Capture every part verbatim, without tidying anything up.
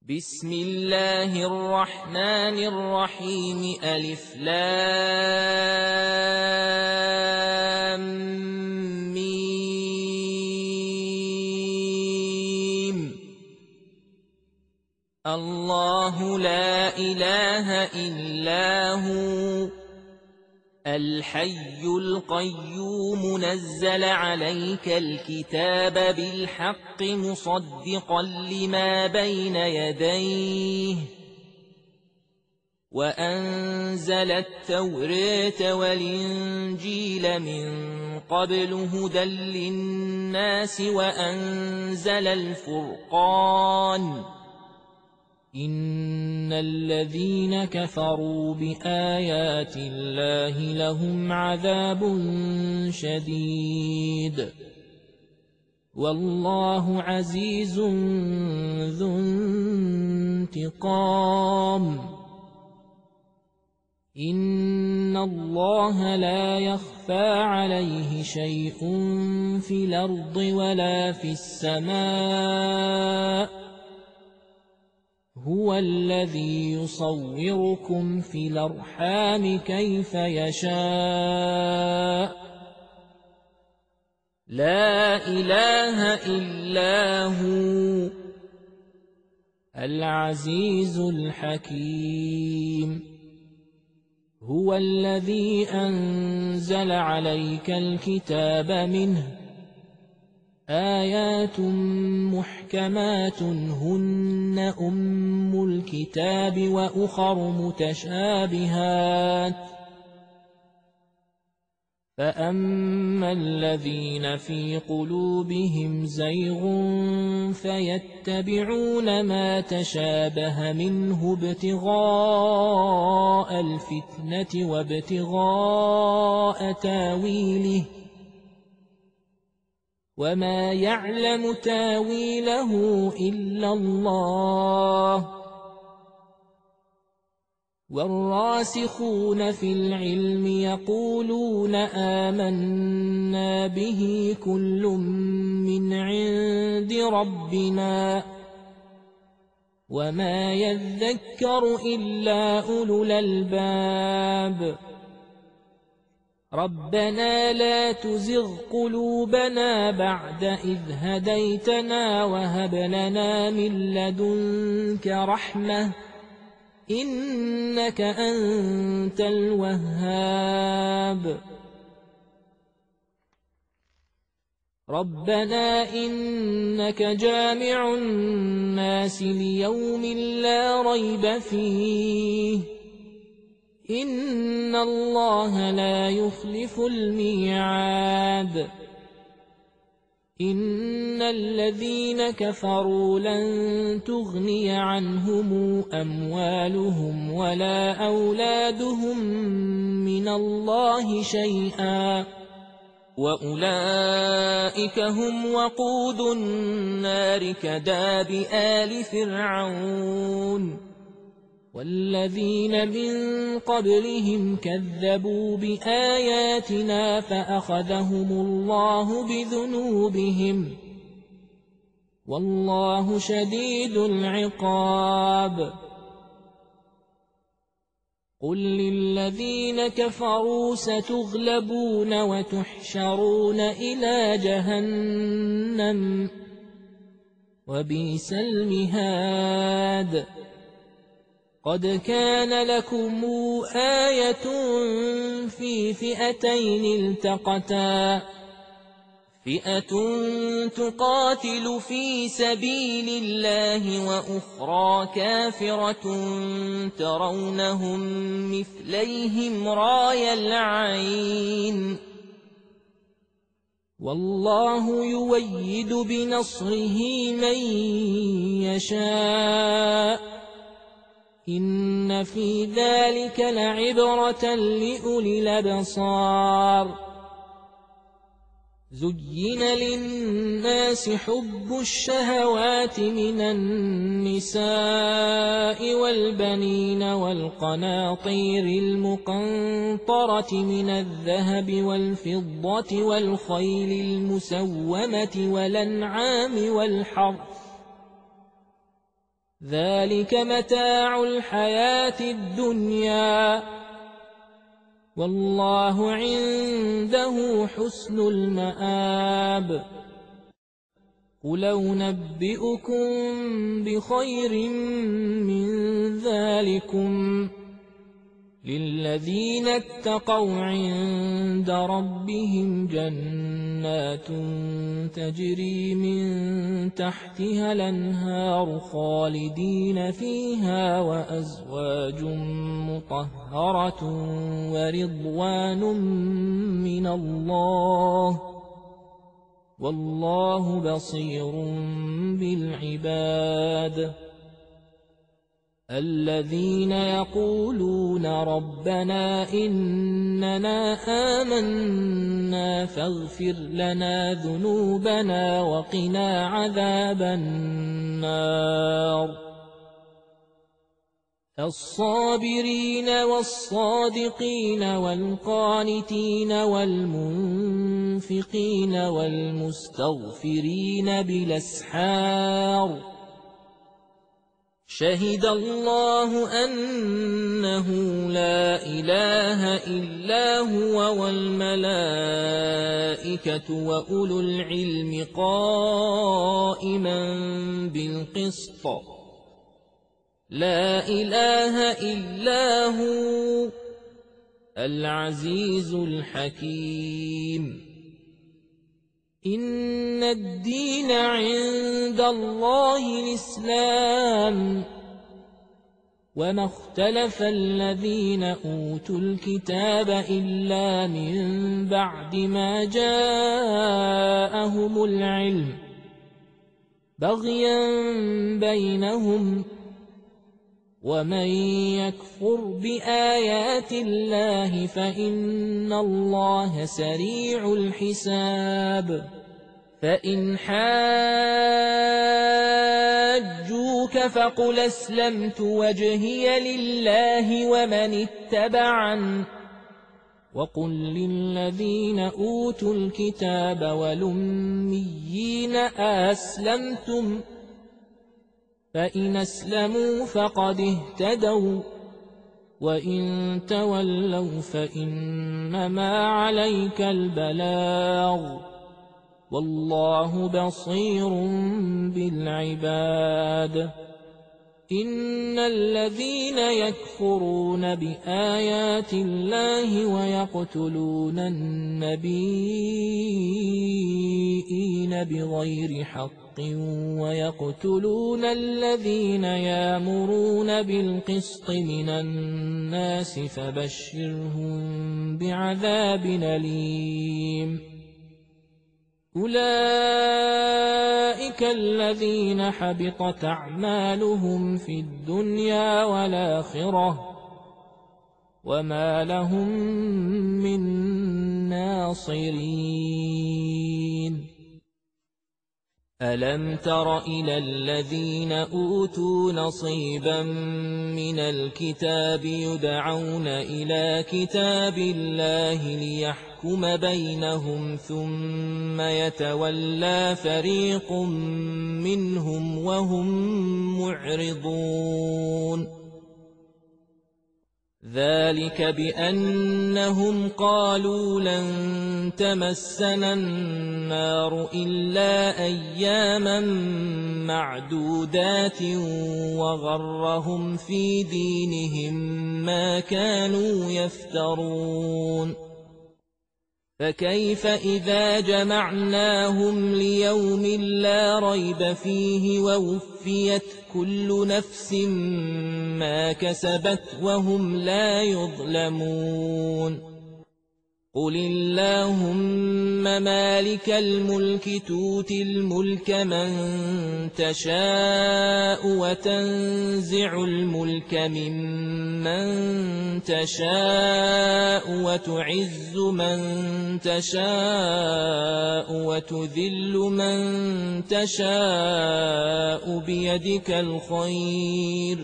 بسم الله الرحمن الرحيم ألف لام ميم الله لا إله إلا هو الحي القيوم نزل عليك الكتاب بالحق مصدقا لما بين يديه وأنزل التوراة والإنجيل من قبل هدى للناس وأنزل الفرقان إن الذين كفروا بآيات الله لهم عذاب شديد والله عزيز ذو انتقام إن الله لا يخفى عليه شيء في الأرض ولا في السماء هو الذي يصوركم في الأرحام كيف يشاء لا إله إلا هو العزيز الحكيم هو الذي أنزل عليك الكتاب منه آيات محكمات هن أم الكتاب وأخر متشابهات فأما الذين في قلوبهم زيغ فيتبعون ما تشابه منه ابتغاء الفتنة وابتغاء تاويله وما يعلم تاويله إلا الله والراسخون في العلم يقولون آمنا به كل من عند ربنا وما يذكر إلا أولو الألباب ربنا لا تزغ قلوبنا بعد إذ هديتنا وهب لنا من لدنك رحمة إنك أنت الوهاب ربنا إنك جامع الناس ليوم لا ريب فيه إن الله لا يخلف الميعاد إن الذين كفروا لن تغني عنهم أموالهم ولا أولادهم من الله شيئا وأولئك هم وقود النار كداب آل فرعون والذين من قبلهم كذبوا بآياتنا فأخذهم الله بذنوبهم والله شديد العقاب قل للذين كفروا ستغلبون وتحشرون إلى جهنم وبئس المهاد قد كان لكم آية في فئتين التقتا فئة تقاتل في سبيل الله وأخرى كافرة ترونهم مثليهم راي العين والله يؤيد بنصره من يشاء إن في ذلك لعبرة لأولي الأبصار زين للناس حب الشهوات من النساء والبنين والقناطير المقنطرة من الذهب والفضة والخيل المسومة والأنعام والحرث ذلك متاع الحياة الدنيا والله عنده حسن المآب قل أنبئكم بخير من ذلكم للذين اتقوا عند ربهم جنات تجري من تحتها الأنهار خالدين فيها وأزواج مطهرة ورضوان من الله والله بصير بالعباد الذين يقولون ربنا إننا آمنا فاغفر لنا ذنوبنا وقنا عذاب النار الصابرين والصادقين والقانتين والمنفقين والمستغفرين بالأسحار شهد الله أنه لا إله إلا هو والملائكة وأولو العلم قائما بالقسط لا إله إلا هو العزيز الحكيم إن الدين عند الله الإسلام وما اختلف الذين أوتوا الكتاب إلا من بعد ما جاءهم العلم بغيا بينهم ومن يكفر بآيات الله فإن الله سريع الحساب فإن حاجوك فقل أسلمت وجهي لله ومن اتبعن وقل للذين أوتوا الكتاب والأميين أسلمتم فإن أسلموا فقد اهتدوا وإن تولوا فإنما عليك البلاغ والله بصير بالعباد إن الذين يكفرون بآيات الله ويقتلون النبيين بغير حق ويقتلون الذين يأمرون بالقسط من الناس فبشرهم بعذاب أليم أولئك الذين حبطت أعمالهم في الدنيا والآخرة وما لهم من ناصرين ألم تر إلى الذين أوتوا نصيبا من الكتاب يدعون إلى كتاب الله ليحكم بينهم ثم يتولى فريق منهم وهم معرضون ذلك بأنهم قالوا لن تمسنا النار إلا أياما معدودات وغرهم في دينهم ما كانوا يفترون فكيف إذا جمعناهم ليوم لا ريب فيه ووفيت كل نفس ما كسبت وهم لا يظلمون قل اللهم مالك الملك تؤتي الملك من تشاء وتنزع الملك ممن تشاء وتعز من تشاء وتذل من تشاء بيدك الخير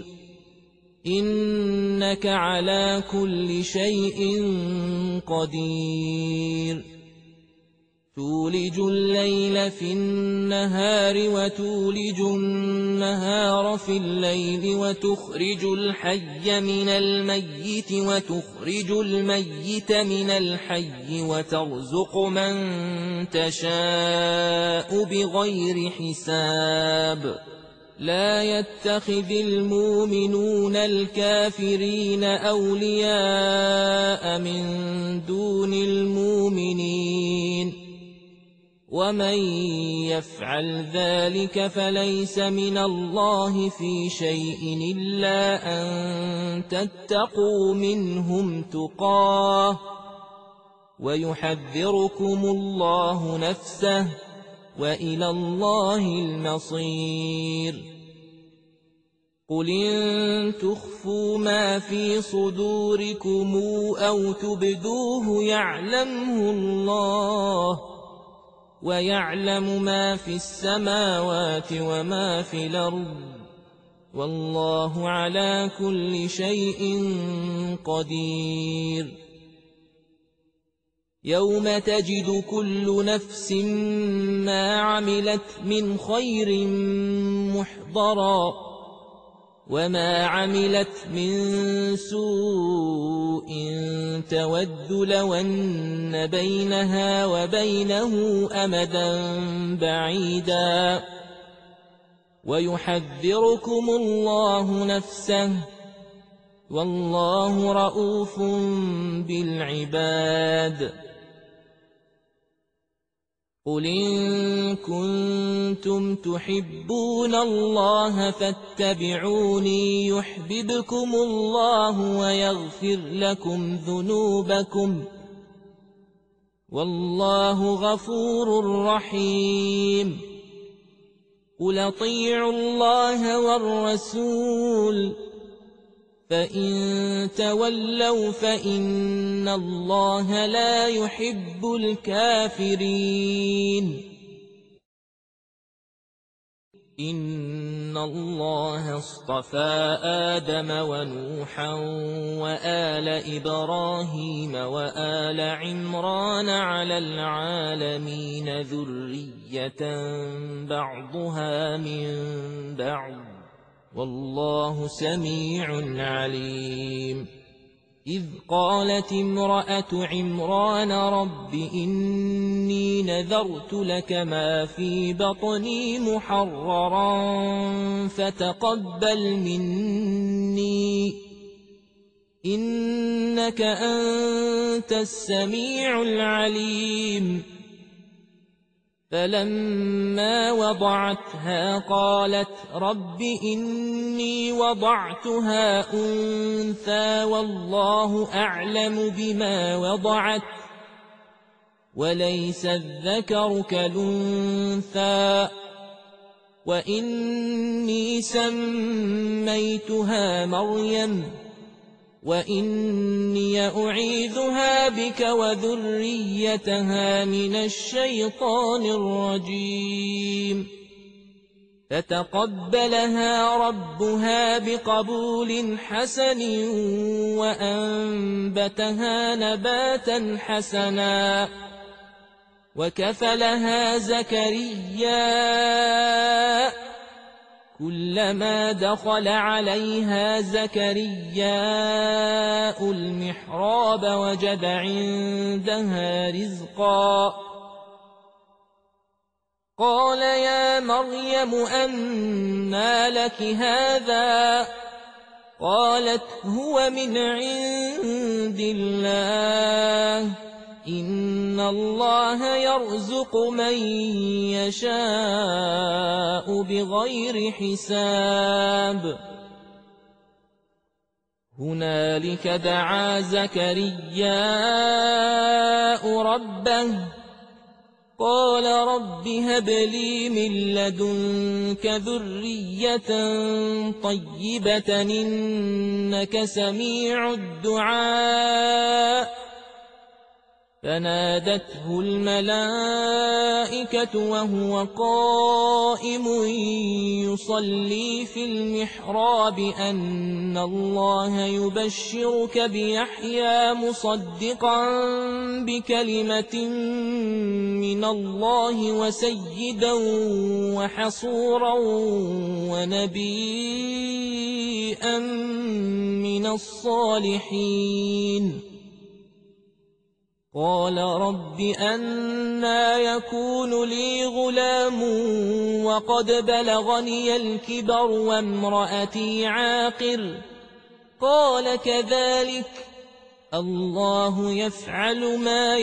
إنك على كل شيء قدير تولج الليل في النهار وتولج النهار في الليل وتخرج الحي من الميت وتخرج الميت من الحي وترزق من تشاء بغير حساب لا يتخذ المؤمنون الكافرين أولياء من دون المؤمنين ومن يفعل ذلك فليس من الله في شيء إلا أن تتقوا منهم تقاه ويحذركم الله نفسه وإلى الله المصير قل إن تخفوا ما في صدوركم أو تبدوه يعلمه الله ويعلم ما في السماوات وما في الأرض والله على كل شيء قدير يوم تجد كل نفس ما عملت من خير محضرا وما عملت من سوء تود لو أن بينها وبينه أمدا بعيدا ويحذركم الله نفسه والله رءوف بالعباد قل إن كنتم تحبون الله فاتبعوني يحببكم الله ويغفر لكم ذنوبكم والله غفور رحيم قل اطيعوا الله والرسول فإن تولوا فإن الله لا يحب الكافرين إن الله اصطفى آدم ونوحا وآل إبراهيم وآل عمران على العالمين ذرية بعضها من بعض والله سميع عليم إذ قالت امرأة عمران رب إني نذرت لك ما في بطني محررا فتقبل مني إنك أنت السميع العليم فلما وضعتها قالت رب إني وضعتها أنثى والله أعلم بما وضعت وليس الذكر كالأنثى وإني سميتها مريم وإني أعيذها بك وذريتها من الشيطان الرجيم فتقبلها ربها بقبول حسن وأنبتها نباتا حسنا وكفلها زكريا كلما دخل عليها زكرياء المحراب وجد عندها رزقا قال يا مريم أنى لك هذا قالت هو من عند الله إن الله يرزق من يشاء بغير حساب هنالك دعا زكرياء ربه قال رب هب لي من لدنك ذرية طيبة إنك سميع الدعاء فنادته الملائكة وهو قائم يصلي في المحراب أن الله يبشرك بيحيى مصدقا بكلمة من الله وسيدا وحصورا ونبيا من الصالحين. قال رب أنى يكون لي غلام وقد بلغني الكبر وامرأتي عاقر؟ قال كذلك الله يفعل ما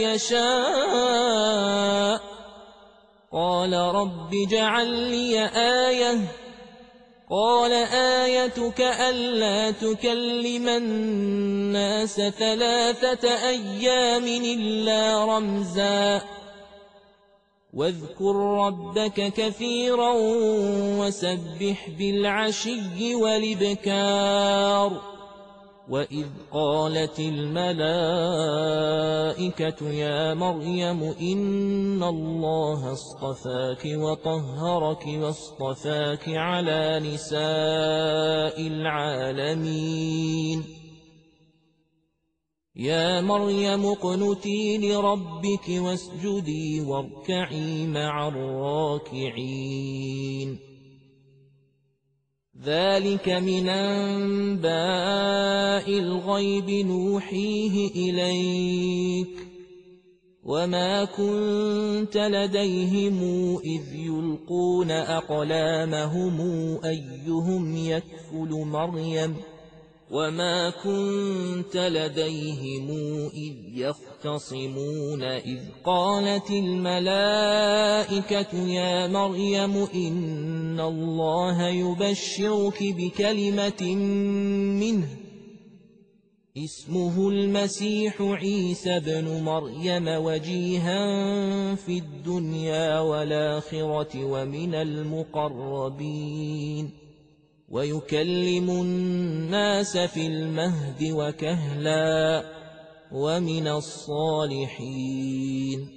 يشاء. قال رب اجعل لي آية. قال آيتك ألا تكلم الناس ثلاثة أيام إلا رمزا واذكر ربك كثيرا وسبح بالعشي والإبكار. وإذ قالت الملائكة يا مريم إن الله اصطفاك وطهرك واصطفاك على نساء العالمين. يا مريم اقنتي لربك واسجدي واركعي مع الراكعين. ذلك من أنباء الغيب نوحيه إليك وما كنت لديهم إذ يلقون أقلامهم أيهم يكفل مريم وما كنت لديهم إذ يختصمون إذ قالت الملائكة يا مريم إن الله يبشرك بكلمة منه اسمه المسيح عيسى بن مريم وجيها في الدنيا والآخرة ومن المقربين ويكلم الناس في المهد وكهلا ومن الصالحين.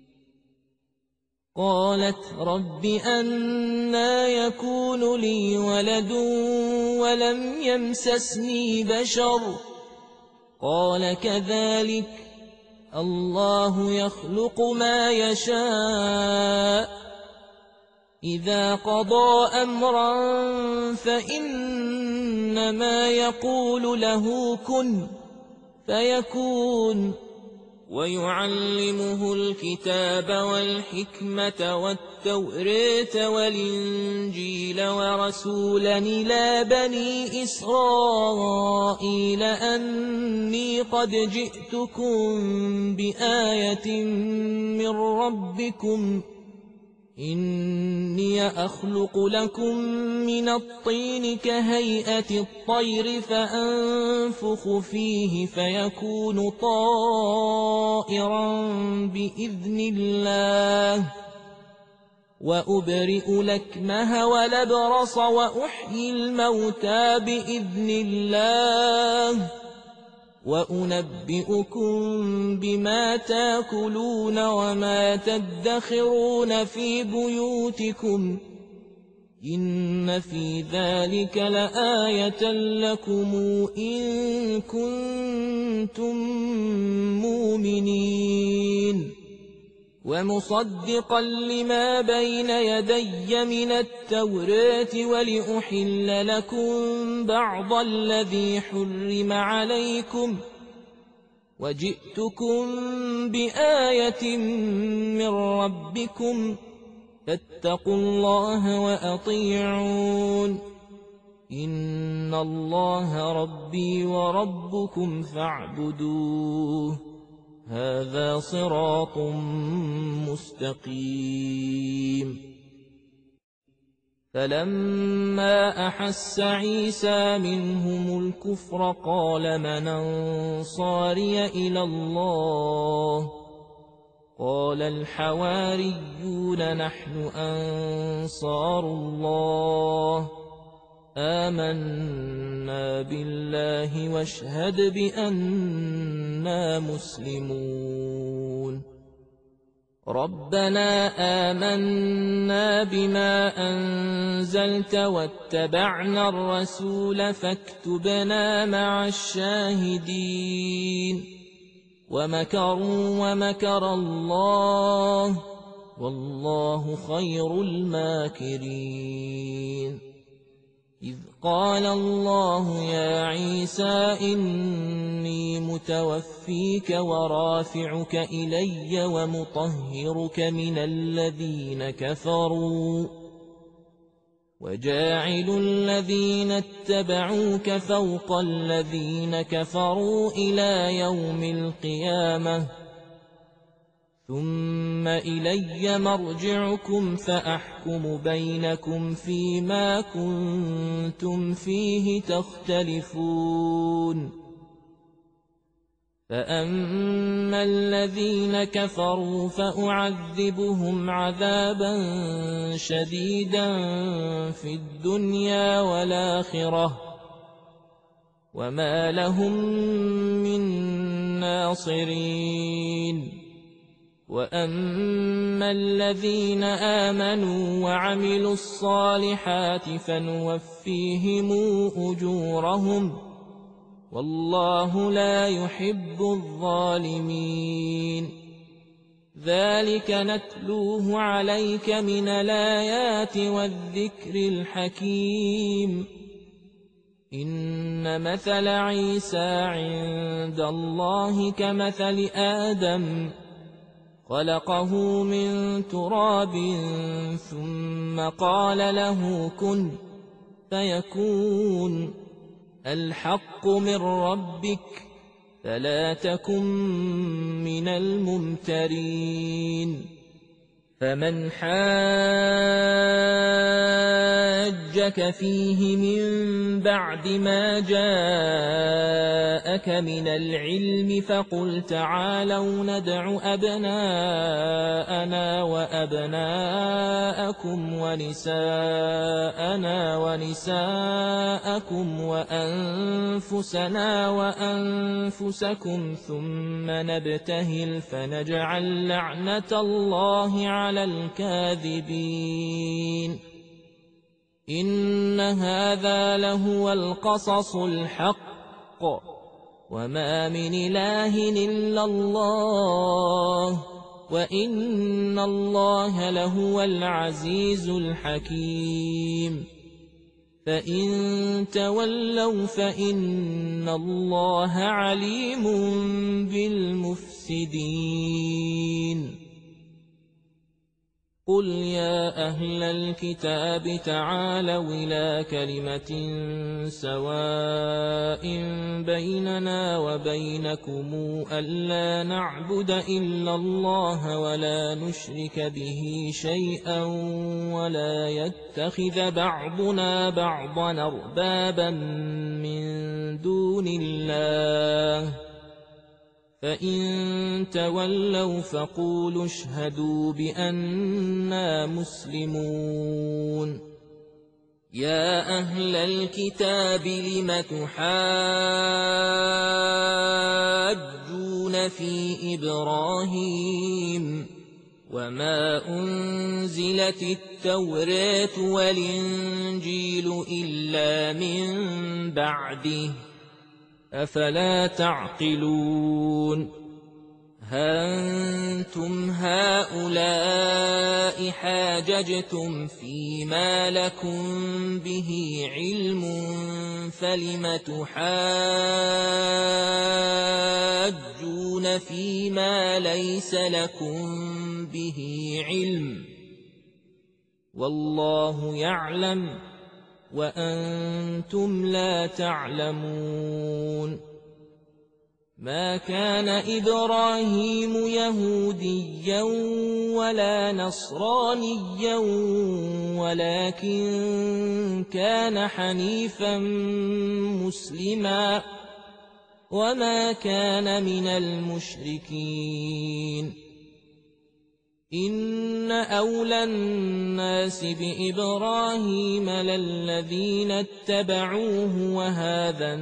قالت رب أنى يكون لي ولد ولم يمسسني بشر؟ قال كذلك الله يخلق ما يشاء إذا قضى أمرا فإنما يقول له كن فيكون. ويعلمه الكتاب والحكمة والتوراة والإنجيل ورسولا إلى بني إسرائيل أني قد جئتكم بآية من ربكم إني أخلق لكم من الطين كهيئة الطير فأنفخ فيه فيكون طائرا بإذن الله وأبرئ الأكمه والأبرص وأحيي الموتى بإذن الله وأنبئكم بما تاكلون وما تدخرون في بيوتكم إن في ذلك لآية لكم إن كنتم مؤمنين. ومصدقا لما بين يدي من التوراة ولأحل لكم بعض الذي حرم عليكم وجئتكم بآية من ربكم فاتقوا الله وأطيعون إن الله ربي وربكم فاعبدوه هذا صراط مستقيم. فلما أحس عيسى منهم الكفر قال من أنصاري إلى الله قال الحواريون نحن أنصار الله آمنا آمنا بالله واشهد بأننا مسلمون ربنا آمنا بما أنزلت واتبعنا الرسول فاكتبنا مع الشاهدين ومكروا ومكر الله والله خير الماكرين إذ قال الله يا عيسى إني متوفيك ورافعك إلي ومطهرك من الذين كفروا وجاعل الذين اتبعوك فوق الذين كفروا إلى يوم القيامة ثم إلي مرجعكم فأحكم بينكم فيما كنتم فيه تختلفون فأما الذين كفروا فأعذبهم عذابا شديدا في الدنيا والآخرة وما لهم من ناصرين وأما الذين آمنوا وعملوا الصالحات فنوفيهم أجورهم والله لا يحب الظالمين ذلك نتلوه عليك من الآيات والذكر الحكيم إن مثل عيسى عند الله كمثل آدم خلقه من تراب ثم قال له كن فيكون الحق من ربك فلا تكن من الممترين فمن حاجك فيه من بعد ما جاءك من العلم فقل تعالوا ندع أبناءنا وأبناءكم ونساءنا ونساءكم وأنفسنا وأنفسكم ثم نبتهل فنجعل لعنة الله على الكاذبين إن هذا لهو القصص الحق وما من إله إلا الله وإن الله لهو العزيز الحكيم فإن تولوا فإن الله عليم بالمفسدين قل يا أهل الكتاب تعالوا إلى كلمة سواء بيننا وبينكم ألا نعبد إلا الله ولا نشرك به شيئا ولا يتخذ بعضنا بعضا أربابا من دون الله فإن تولوا فقولوا اشهدوا بأننا مسلمون يا أهل الكتاب لم تحاجون في إبراهيم وما أنزلت التوراة والإنجيل إلا من بعده أفلا تعقلون ها أنتم هؤلاء حاججتم فيما لكم به علم فلم تحاجون فيما ليس لكم به علم والله يعلم وأنتم لا تعلمون ما كان إبراهيم يهوديا ولا نصرانيا ولكن كان حنيفا مسلما وما كان من المشركين إن أولى الناس بإبراهيم للذين اتبعوه وهذا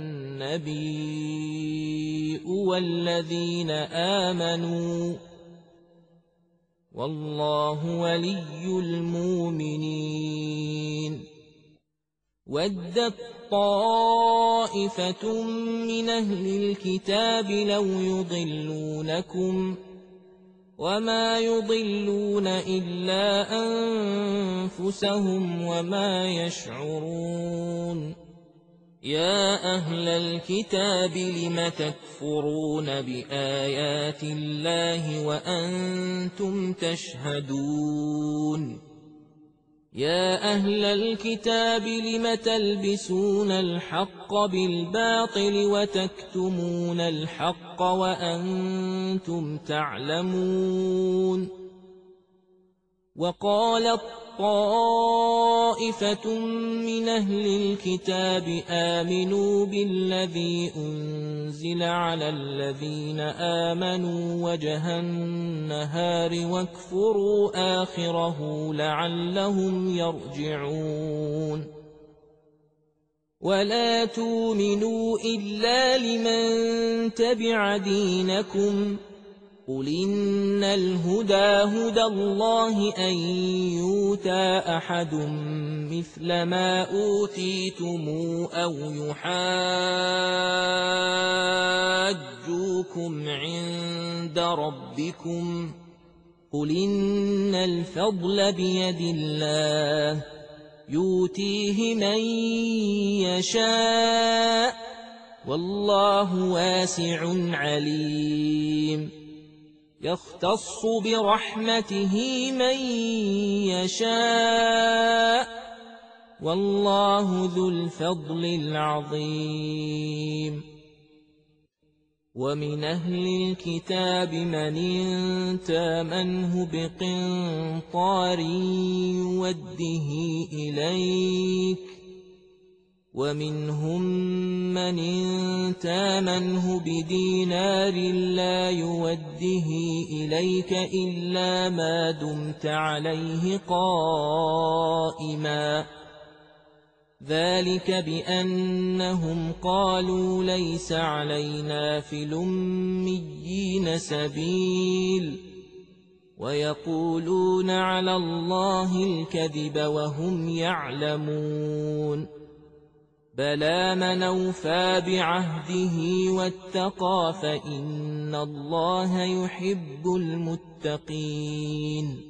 النبي والذين آمنوا والله ولي المؤمنين ودت طائفة من أهل الكتاب لو يضلونكم وما يضلون إلا أنفسهم وما يشعرون يا أهل الكتاب لم تكفرون بآيات الله وأنتم تشهدون يا أهل الكتاب لم تلبسون الحق بالباطل وتكتمون الحق وأنتم تعلمون وقالت طائفة من أهل الكتاب آمنوا بالذي أنزل على الذين آمنوا وجه النهار واكفروا آخره لعلهم يرجعون ولا تؤمنوا إلا لمن تبع دينكم قل إن الهدى هدى الله أن يؤتى أحد مثل ما أوتيتم أو يحاجوكم عند ربكم قل إن الفضل بيد الله يؤتيه من يشاء والله واسع عليم يختص برحمته من يشاء والله ذو الفضل العظيم ومن أهل الكتاب من تامنه بقنطار يوده إليك ومنهم من تامنه بدينار لا يوده إليك إلا ما دمت عليه قائما ذلك بأنهم قالوا ليس علينا في الأميين سبيل ويقولون على الله الكذب وهم يعلمون بلى من أوفى بعهده واتقى فإن الله يحب المتقين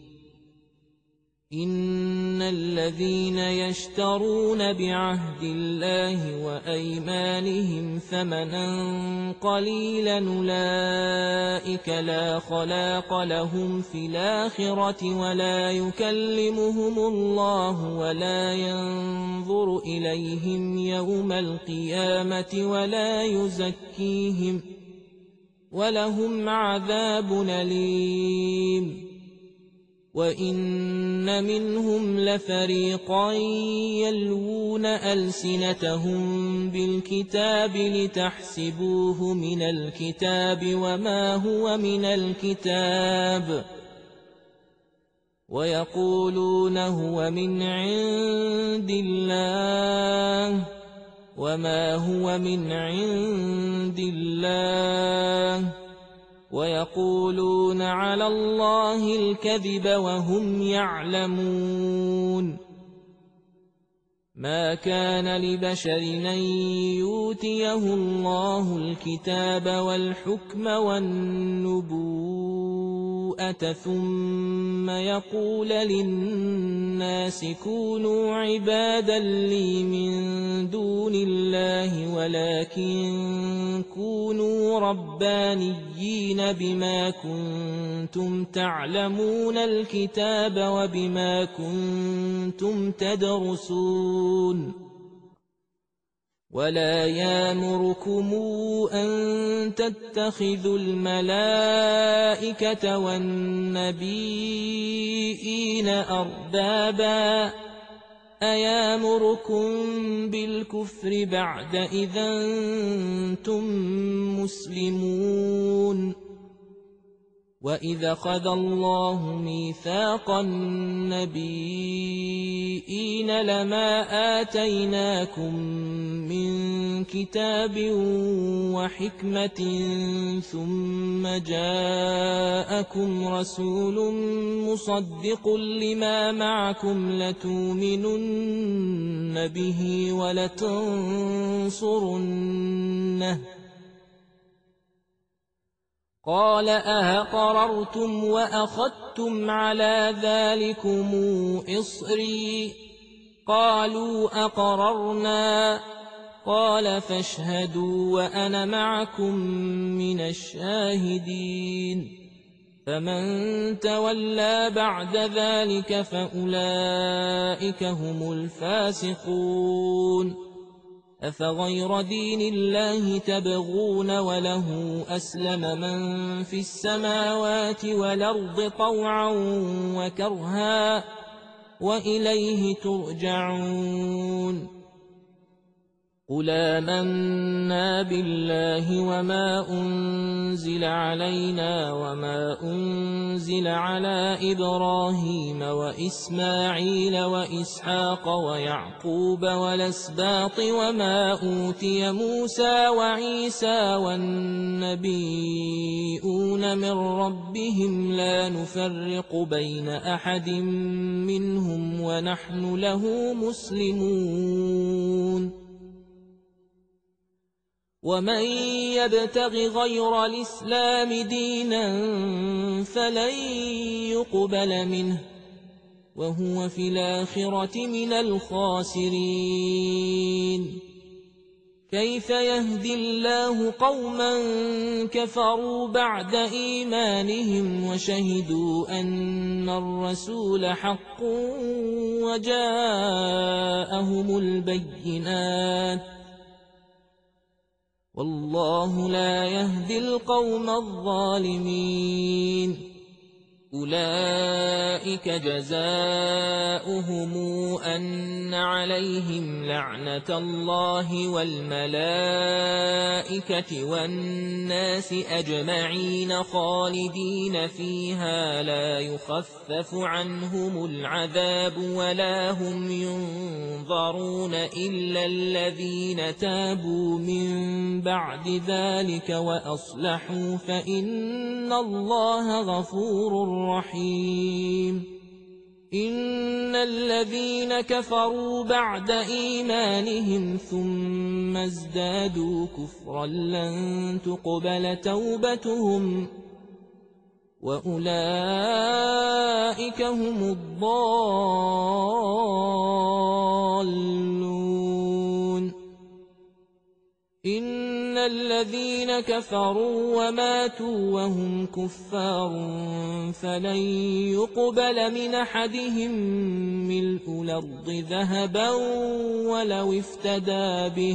إن الذين يشترون بعهد الله وأيمانهم ثمنا قليلا أولئك لا خلاق لهم في الآخرة ولا يكلمهم الله ولا ينظر إليهم يوم القيامة ولا يزكيهم ولهم عذاب أليم وإن منهم لفريقا يلوون ألسنتهم بالكتاب لتحسبوه من الكتاب وما هو من الكتاب ويقولون هو من عند الله وما هو من عند الله ويقولون على الله الكذب وهم يعلمون ما كان لبشر أن يؤتيه الله الكتاب والحكم والنبوءة ثم يقول للناس كونوا عبادا لي من دون الله ولكن كونوا ربانيين بما كنتم تعلمون الكتاب وبما كنتم تدرسون ولا يامركم أن تتخذوا الملائكة والنبيين أربابا أيامركم بالكفر بعد إذا أنتم مسلمون وَإِذْ أَخَذَ اللَّهُ مِيثَاقَ النَّبِيِّينَ لَمَا آتَيْنَاكُم مِّن كِتَابٍ وَحِكْمَةٍ ثُمَّ جَاءَكُمْ رَسُولٌ مُّصَدِّقٌ لِّمَا مَعَكُمْ لَتُؤْمِنُنَّ بِهِ وَلَتَنصُرُنَّهُ قَالَ أَأَقْرَرْتُمْ وَأَخَذْتُمْ عَلَىٰ ذَٰلِكُمْ إِصْرِي قَالُوا أَقْرَرْنَا قَالَ فَاشْهَدُوا وَأَنَا مَعَكُم مِّنَ الشَّاهِدِينَ فَمَن تَوَلَّىٰ بَعْدَ ذَٰلِكَ فَأُولَٰئِكَ هُمُ الْفَاسِقُونَ أَفَغَيْرَ دِينِ اللَّهِ تَبْغُونَ وَلَهُ أَسْلَمَ مَن فِي السَّمَاوَاتِ وَالْأَرْضِ طَوْعًا وَكَرْهًا وَإِلَيْهِ تُرْجَعُونَ قُلْ آمَنَّا بِاللَّهِ وَمَا أُنزِلَ عَلَيْنَا وَمَا أُنزِلَ عَلَىٰ إِبْرَاهِيمَ وَإِسْمَاعِيلَ وَإِسْحَاقَ وَيَعْقُوبَ وَالْأَسْبَاطِ وَمَا أُوتِيَ مُوسَىٰ وَعِيسَىٰ وَالنَّبِيُّونَ مِن رَّبِّهِمْ لَا نُفَرِّقُ بَيْنَ أَحَدٍ مِّنْهُمْ وَنَحْنُ لَهُ مُسْلِمُونَ وَمَن يَبْتَغِ غَيْرَ الْإِسْلَامِ دِينًا فَلَن يُقْبَلَ مِنْهُ وَهُوَ فِي الْآخِرَةِ مِنَ الْخَاسِرِينَ كَيْفَ يَهْدِي اللَّهُ قَوْمًا كَفَرُوا بَعْدَ إِيمَانِهِمْ وَشَهِدُوا أَنَّ الرَّسُولَ حَقٌّ وَجَاءَهُمُ الْبَيِّنَاتُ وَاللَّهُ لَا يَهْدِي الْقَوْمَ الظَّالِمِينَ أُولَئِكَ جَزَاؤُهُمْ أَنَّ عَلَيْهِمْ لَعْنَةَ اللَّهِ وَالْمَلَائِكَةِ وَالنَّاسِ أَجْمَعِينَ خَالِدِينَ فِيهَا لَا يُخَفَّفُ عَنْهُمُ الْعَذَابُ وَلَا هُمْ يُنظَرُونَ إِلَّا الَّذِينَ تَابُوا مِن بَعْدِ ذَلِكَ وَأَصْلَحُوا فَإِنَّ اللَّهَ غَفُورٌ رحيم إن الذين كفروا بعد إيمانهم ثم ازدادوا كفرا لن تقبل توبتهم وأولئك هم الضالون إن الذين كفروا وماتوا وهم كفار فلن يقبل من أحدهم ملء الأرض ذهبا ولو افتدى به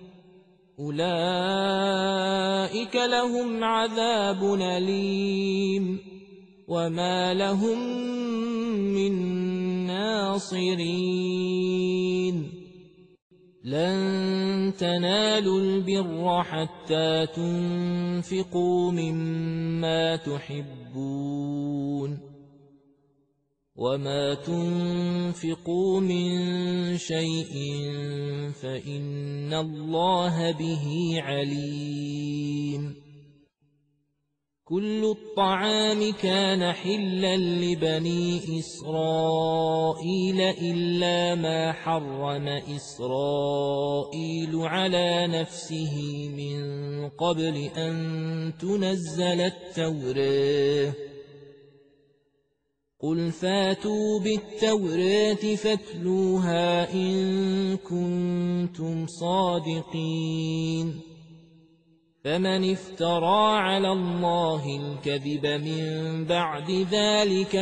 أولئك لهم عذاب أليم وما لهم من ناصرين لن تنالوا البر حتى تنفقوا مما تحبون وما تنفقوا من شيء فإن الله به عليم كل الطعام كان حلا لبني إسرائيل إلا ما حرم إسرائيل على نفسه من قبل أن تنزل التوراة قل فاتوا بالتوراة فاتلوها إن كنتم صادقين فمن افترى على الله الكذب من بعد ذلك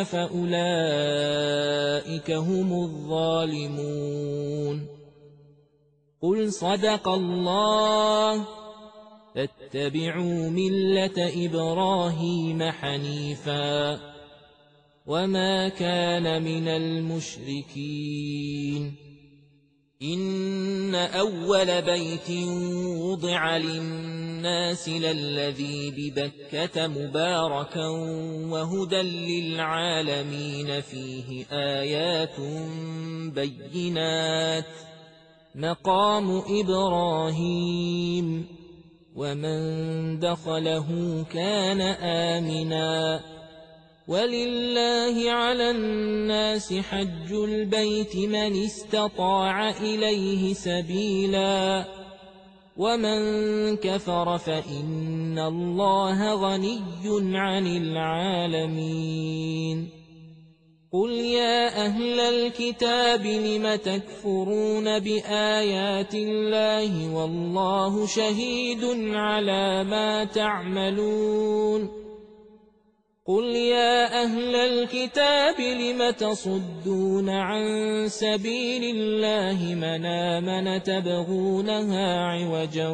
فأولئك هم الظالمون قل صدق الله فاتبعوا ملة إبراهيم حنيفا وما كان من المشركين إن أول بيت وضع للناس للذي ببكة مباركا وهدى للعالمين فيه آيات بينات مقام إبراهيم ومن دخله كان آمنا ولله على الناس حج البيت من استطاع إليه سبيلا ومن كفر فإن الله غني عن العالمين قل يا أهل الكتاب لم تكفرون بآيات الله والله شهيد على ما تعملون قل يا أهل الكتاب لم تصدون عن سبيل الله من آمن تبغونها عوجا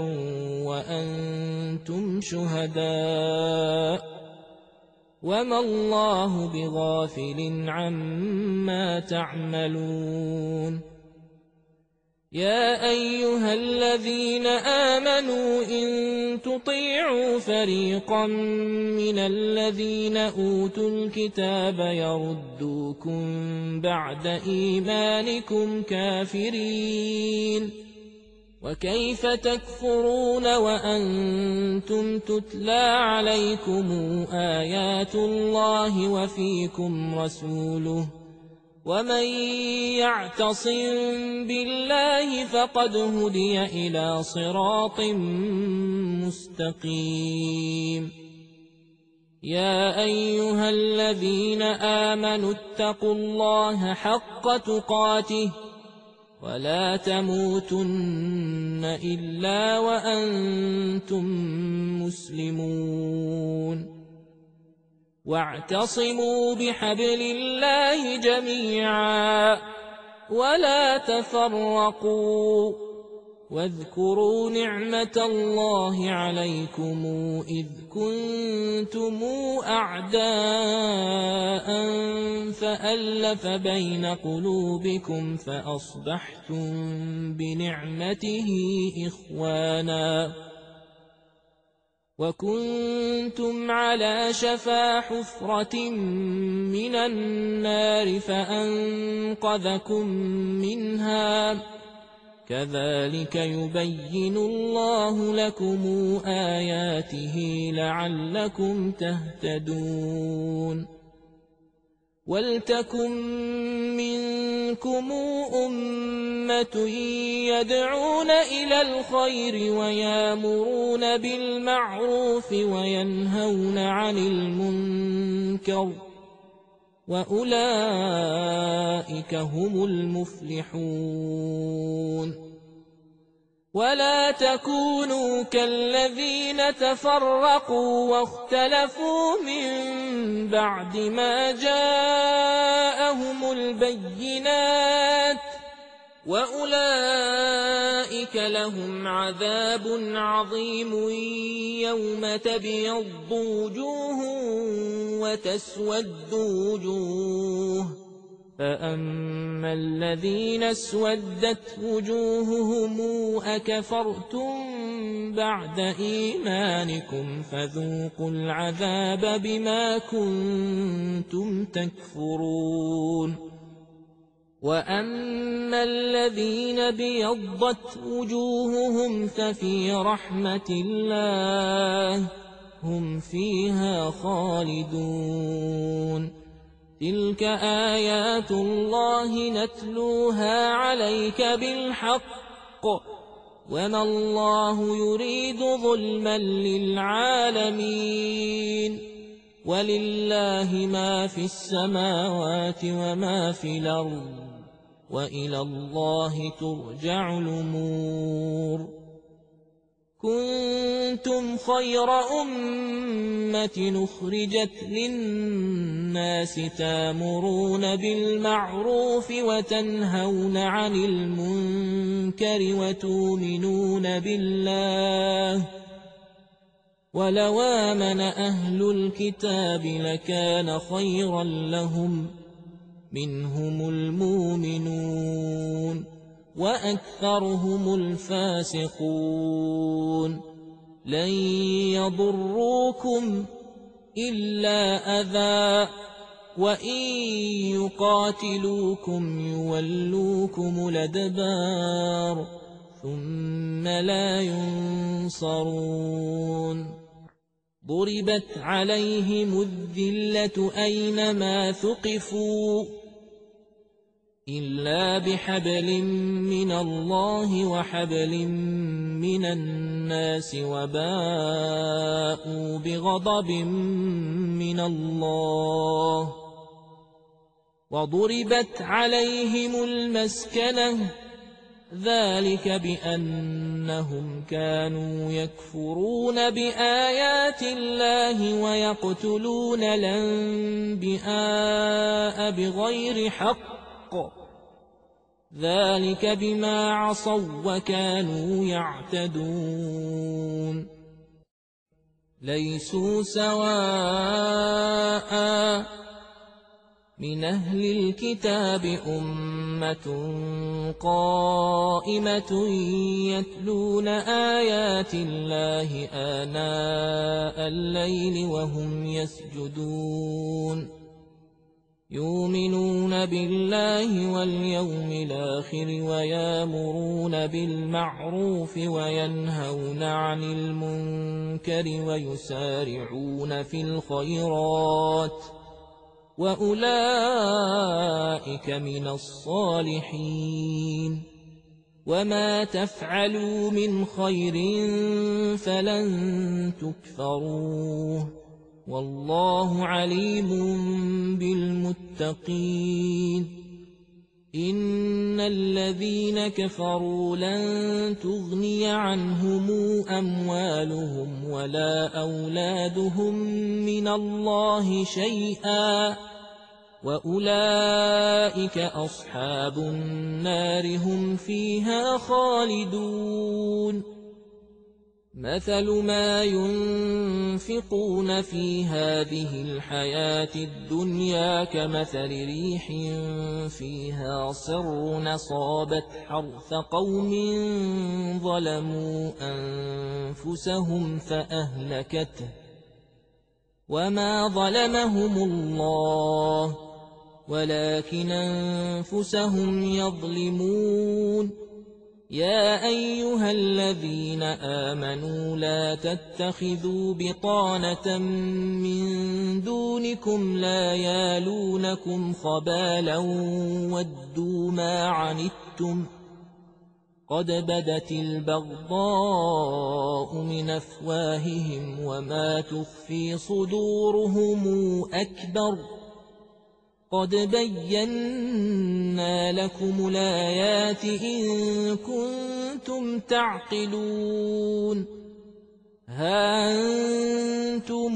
وأنتم شهداء وما الله بغافل عما تعملون يا أيها الذين آمنوا إن تطيعوا فريقا من الذين أوتوا الكتاب يردوكم بعد إيمانكم كافرين وكيف تكفرون وأنتم تتلى عليكم آيات الله وفيكم رسوله ومن يعتصم بالله فقد هدي إلى صراط مستقيم يا أيها الذين آمنوا اتقوا الله حق تقاته ولا تموتن إلا وأنتم مسلمون واعتصموا بحبل الله جميعا ولا تفرقوا واذكروا نعمة الله عليكم إذ كنتم أعداء فألف بين قلوبكم فأصبحتم بنعمته إخوانا وكنتم على شفا حفرة من النار فأنقذكم منها كذلك يبين الله لكم آياته لعلكم تهتدون ولتكن منكم أمة يدعون إلى الخير ويامرون بالمعروف وينهون عن المنكر وأولئك هم المفلحون ولا تكونوا كالذين تفرقوا واختلفوا من بعد ما جاءهم البينات وأولئك لهم عذاب عظيم يوم تبيض وجوه وتسود وجوه فأما الذين اسودت وجوههم أكفرتم بعد إيمانكم فذوقوا العذاب بما كنتم تكفرون وأما الذين بيضت وجوههم ففي رحمة الله هم فيها خالدون تلك آيات الله نتلوها عليك بالحق وما الله يريد ظلما للعالمين ولله ما في السماوات وما في الأرض وإلى الله ترجع الأمور كنتم خير أمة أخرجت للناس تامرون بالمعروف وتنهون عن المنكر وتؤمنون بالله ولو آمن أهل الكتاب لكان خيرا لهم منهم المؤمنون وأكثرهم الفاسقون لن يضروكم إلا أذى وإن يقاتلوكم يولوكم الأدبار ثم لا ينصرون ضربت عليهم الذلة أينما ثقفوا إلا بحبل من الله وحبل من الناس وباءوا بغضب من الله وضربت عليهم المسكنة ذلك بأنهم كانوا يكفرون بآيات الله ويقتلون الأنبياء بغير حق ذلك بما عصوا وكانوا يعتدون ليسوا سواء من أهل الكتاب أمة قائمة يتلون آيات الله آناء الليل وهم يسجدون يؤمنون بالله واليوم الآخر ويامرون بالمعروف وينهون عن المنكر ويسارعون في الخيرات وأولئك من الصالحين وما تفعلوا من خير فلن تكفروه والله عليم بالمتقين إن الذين كفروا لن تغني عنهم أموالهم ولا أولادهم من الله شيئا وأولئك أصحاب النار هم فيها خالدون مثل ما ينفقون في هذه الحياة الدنيا كمثل ريح فيها صر أصابت حرث قوم ظلموا أنفسهم فأهلكته وما ظلمهم الله ولكن أنفسهم يظلمون يا أيها الذين آمنوا لا تتخذوا بطانة من دونكم لا يالونكم خبالا ودوا ما عنتم قد بدت البغضاء من أفواههم وما تخفي صدورهم أكبر قد بينا لكم الآيات إن كنتم تعقلون ها أنتم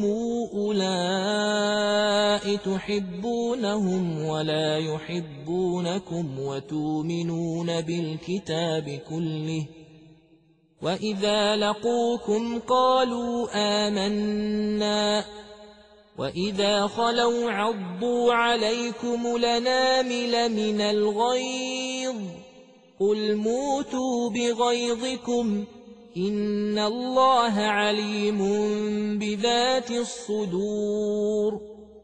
أولئك تحبونهم ولا يحبونكم وتؤمنون بالكتاب كله وإذا لقوكم قالوا آمنا وإذا خلوا عضوا عليكم لنامل من الغيظ قل موتوا بغيظكم إن الله عليم بذات الصدور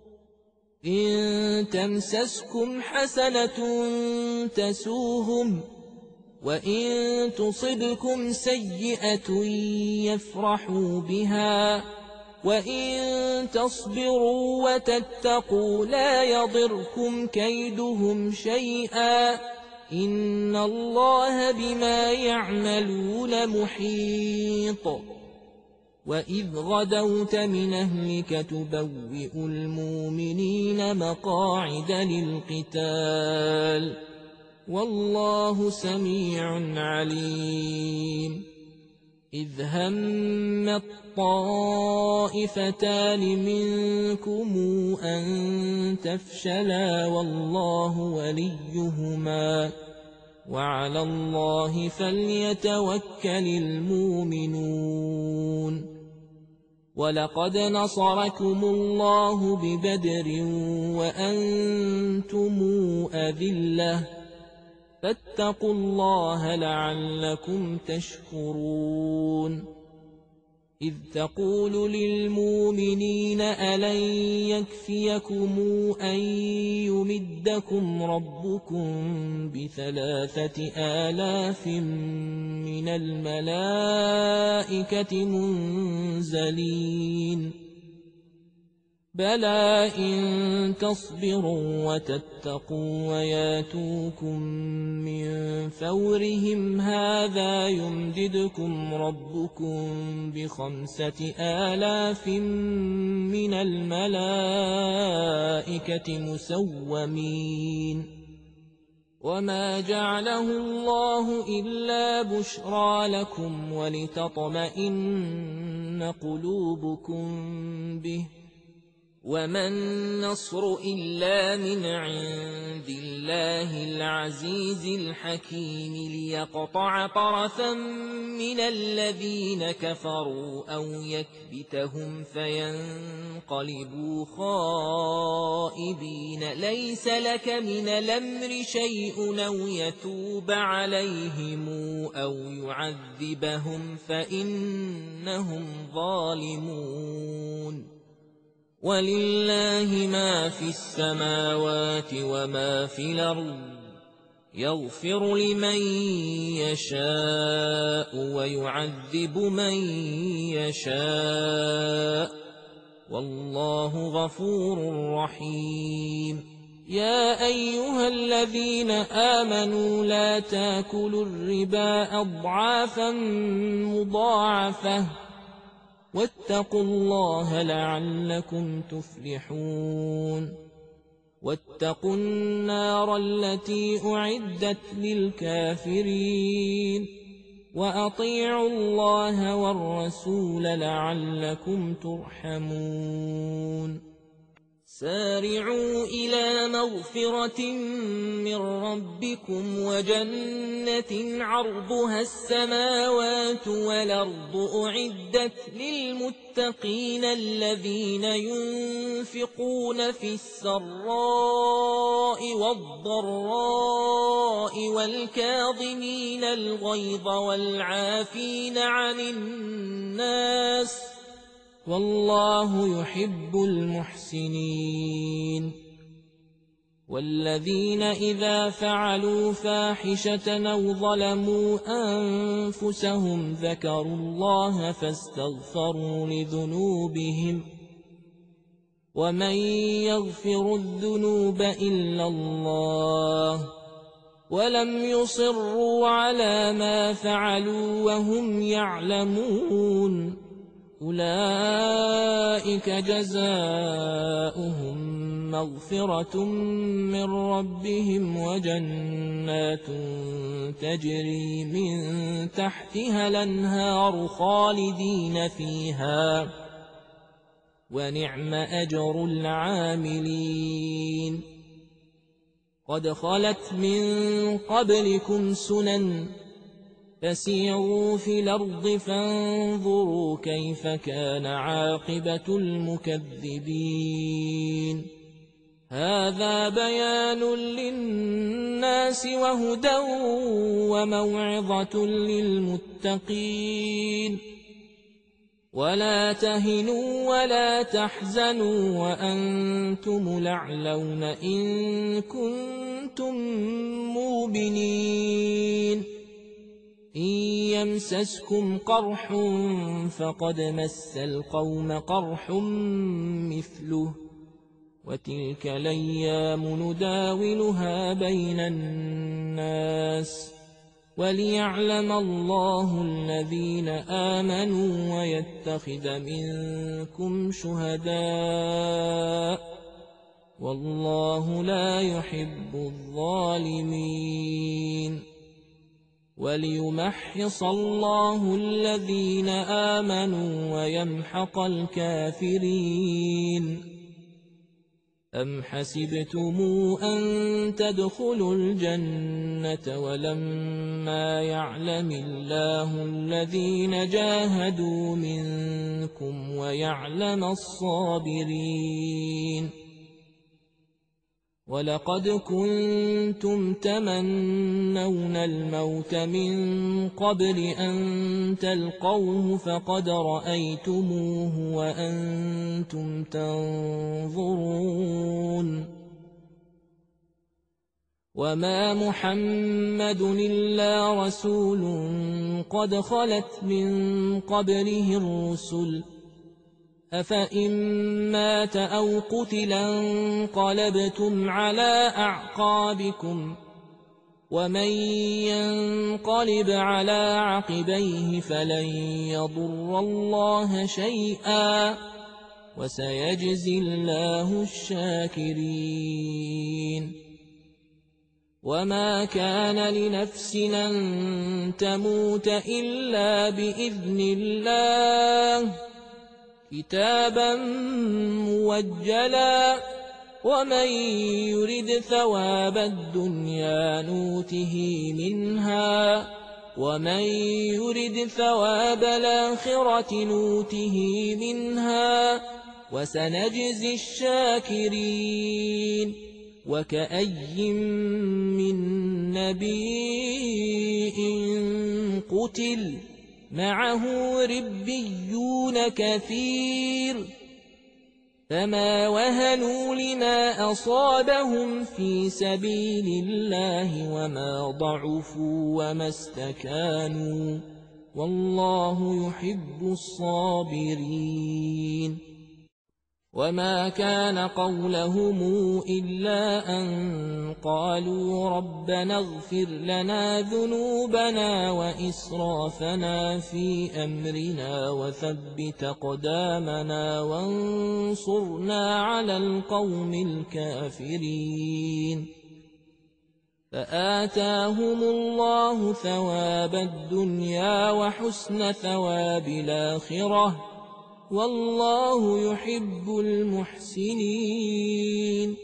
إن تمسسكم حسنة تسوهم وإن تصبكم سيئة يفرحوا بها وإن تصبروا وتتقوا لا يضركم كيدهم شيئا إن الله بما يعملون محيط وإذ غدوت من أهلك تبوئ المؤمنين مقاعد للقتال والله سميع عليم إذ هم الطائفتان منكم أن تفشلا والله وليهما وعلى الله فليتوكل المؤمنون ولقد نصركم الله ببدر وأنتم أذلة فاتقوا الله لعلكم تشكرون إذ تقول للمؤمنين ألن يكفيكم أن يمدكم ربكم بثلاثة آلاف من الملائكة منزلين بلى إن تصبروا وتتقوا وياتوكم من فورهم هذا يمددكم ربكم بخمسة آلاف من الملائكة مسومين وما جعله الله إلا بشرى لكم ولتطمئن قلوبكم به وما النصر إلا من عند الله العزيز الحكيم ليقطع طرفا من الذين كفروا أو يكبتهم فينقلبوا خائبين ليس لك من الأمر شيء أو يتوب عليهم أو يعذبهم فإنهم ظالمون ولله ما في السماوات وما في الأرض يغفر لمن يشاء ويعذب من يشاء والله غفور رحيم يا أيها الذين آمنوا لا تاكلوا الربا أضعافا مضاعفة واتقوا الله لعلكم تفلحون واتقوا النار التي أعدت للكافرين وأطيعوا الله والرسول لعلكم ترحمون سارعوا إلى مغفرة من ربكم وجنة عرضها السماوات والأرض أعدت للمتقين الذين ينفقون في السراء والضراء والكاظمين الغيظ والعافين عن الناس والله يحب المحسنين والذين إذا فعلوا فاحشة أو ظلموا أنفسهم ذكروا الله فاستغفروا لذنوبهم ومن يغفر الذنوب إلا الله ولم يصروا على ما فعلوا وهم يعلمون أولئك جزاؤهم مغفرة من ربهم وجنات تجري من تحتها الأنهار خالدين فيها ونعم أجر العاملين قد خلت من قبلكم سنن فسيروا في الأرض فانظروا كيف كان عاقبة المكذبين هذا بيان للناس وهدى وموعظة للمتقين ولا تهنوا ولا تحزنوا وأنتم الأعلون إن كنتم مؤمنين إن يمسسكم قرح فقد مس القوم قرح مثله وتلك الأيام نداولها بين الناس وليعلم الله الذين آمنوا ويتخذ منكم شهداء والله لا يحب الظالمين وليمحص الله الذين آمنوا ويمحق الكافرين أم حسبتم أن تدخلوا الجنة ولما يعلم الله الذين جاهدوا منكم ويعلم الصابرين ولقد كنتم تمنون الموت من قبل أن تلقوه فقد رأيتموه وأنتم تنظرون وما محمد إلا رسول قد خلت من قبله الرسل أفإن مات أو قتل انقلبتم على أعقابكم ومن ينقلب على عقبيه فلن يضر الله شيئا وسيجزي الله الشاكرين وما كان لنفس أن تموت إلا بإذن الله كتابا موجلا ومن يرد ثواب الدنيا نوته منها ومن يرد ثواب الآخرة نوته منها وسنجزي الشاكرين وكأي من نبي قتل معه ربيون كثير فما وهنوا لما أصابهم في سبيل الله وما ضعفوا وما استكانوا والله يحب الصابرين وما كان قولهم إلا أن قالوا ربنا اغفر لنا ذنوبنا وإسرافنا في أمرنا وثبت أقدامنا وانصرنا على القوم الكافرين فآتاهم الله ثواب الدنيا وحسن ثواب الآخرة والله يحب المحسنين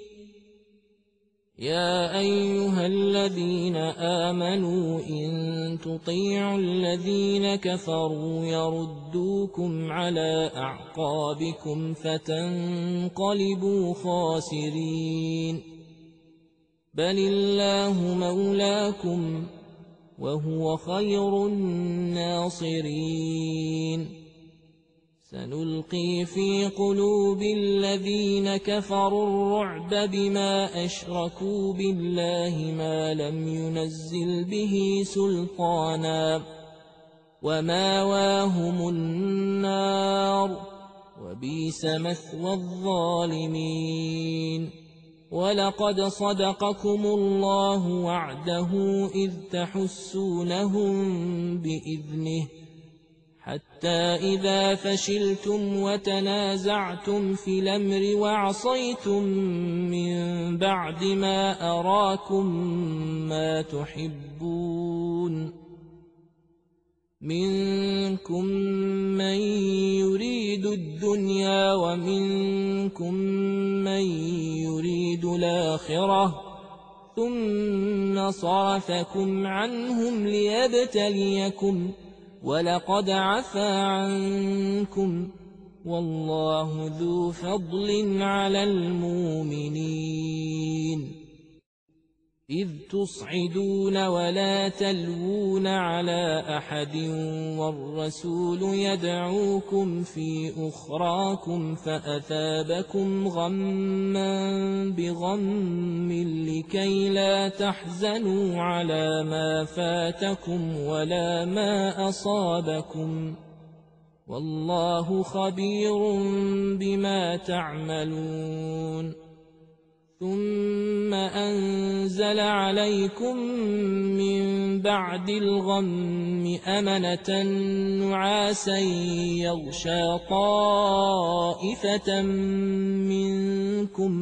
يا أيها الذين آمنوا إن تطيعوا الذين كفروا يردوكم على أعقابكم فتنقلبوا خاسرين بل الله مولاكم وهو خير الناصرين سنلقي في قلوب الذين كفروا الرعب بما أشركوا بالله ما لم ينزل به سلطانا وماواهم النار وبئس مثوى الظالمين ولقد صدقكم الله وعده إذ تحسونهم بإذنه حتى إذا فشلتم وتنازعتم في الأمر وعصيتم من بعد ما أراكم ما تحبون منكم من يريد الدنيا ومنكم من يريد الآخرة ثم صرفكم عنهم ليبتليكم ولقد عفا عنكم والله ذو فضل على المؤمنين إذ تصعدون ولا تلوون على أحد والرسول يدعوكم في أخراكم فأثابكم غما بغم لكي لا تحزنوا على ما فاتكم ولا ما أصابكم والله خبير بما تعملون ثم أنزل عليكم من بعد الغم أمنة نعاسا يغشى طائفة منكم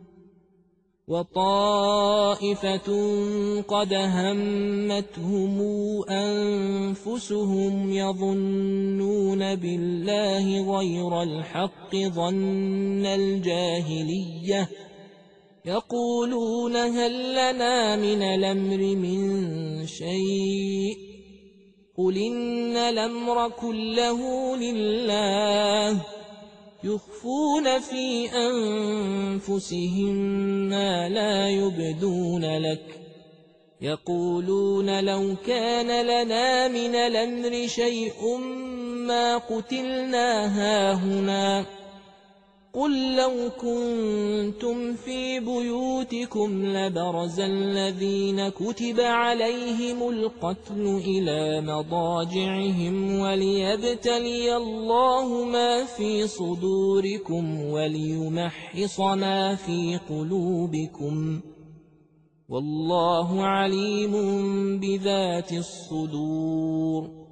وطائفة قد همتهم أنفسهم يظنون بالله غير الحق ظن الجاهلية يقولون هل لنا من الأمر من شيء قل إن الأمر كله لله يخفون في أنفسهم ما لا يبدون لك يقولون لو كان لنا من الأمر شيء ما قتلنا هاهنا قل لو كنتم في بيوتكم لبرز الذين كتب عليهم القتل إلى مضاجعهم وليبتلي الله ما في صدوركم وليمحص ما في قلوبكم والله عليم بذات الصدور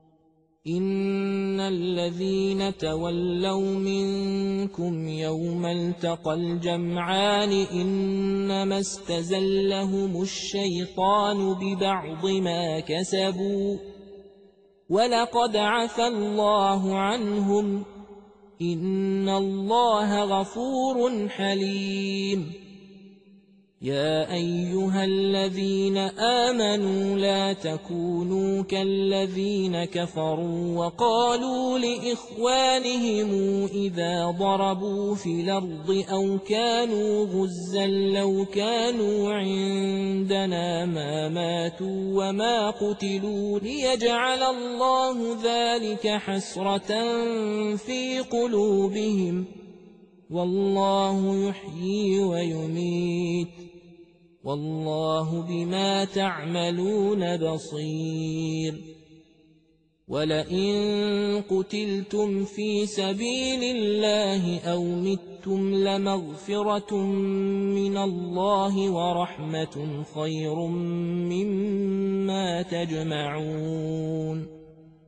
إن الذين تولوا منكم يوم التقى الجمعان إنما استزلهم الشيطان ببعض ما كسبوا ولقد عفى الله عنهم إن الله غفور حليم يا أيها الذين آمنوا لا تكونوا كالذين كفروا وقالوا لإخوانهم إذا ضربوا في الأرض أو كانوا غزا لو كانوا عندنا ما ماتوا وما قتلوا ليجعل الله ذلك حسرة في قلوبهم والله يحيي ويميت والله بما تعملون بصير ولئن قتلتم في سبيل الله أو متم لمغفرة من الله ورحمة خير مما تجمعون